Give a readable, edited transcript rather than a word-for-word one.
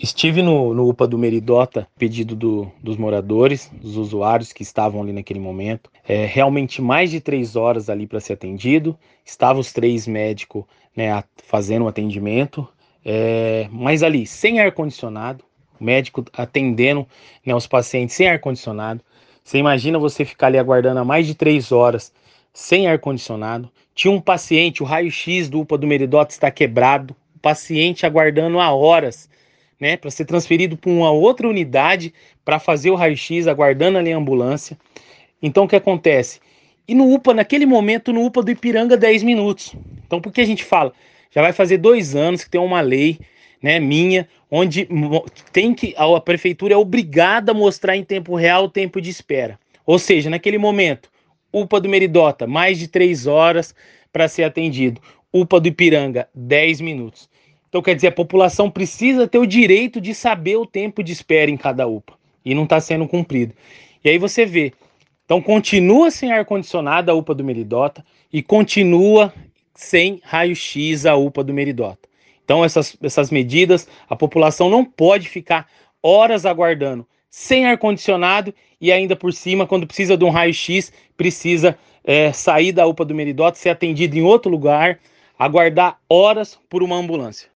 Estive no UPA do Meridota, pedido dos moradores, dos usuários que estavam ali naquele momento. Realmente mais de 3 horas ali para ser atendido. Estavam os três médicos, né, fazendo o atendimento, mas ali sem ar-condicionado, o médico atendendo, né, os pacientes sem ar-condicionado. Você imagina você ficar ali aguardando há mais de 3 horas sem ar-condicionado. Tinha um paciente, o raio-x do UPA do Meridota está quebrado, o paciente aguardando há horas, né, para ser transferido para uma outra unidade para fazer o raio-x, aguardando ali a ambulância. Então o que acontece? E no UPA, naquele momento, no UPA do Ipiranga, 10 minutos. Então por que a gente fala? Já vai fazer 2 anos que tem uma lei, né, minha, onde tem que a prefeitura é obrigada a mostrar em tempo real o tempo de espera. Ou seja, naquele momento, UPA do Meridota, mais de 3 horas para ser atendido. UPA do Ipiranga, 10 minutos. Então, quer dizer, a população precisa ter o direito de saber o tempo de espera em cada UPA. E não está sendo cumprido. E aí você vê. Então, continua sem ar-condicionado a UPA do Meridota e continua sem raio-x a UPA do Meridota. Então, essas medidas, a população não pode ficar horas aguardando sem ar-condicionado e ainda por cima, quando precisa de um raio-x, precisa sair da UPA do Meridota, ser atendido em outro lugar, aguardar horas por uma ambulância.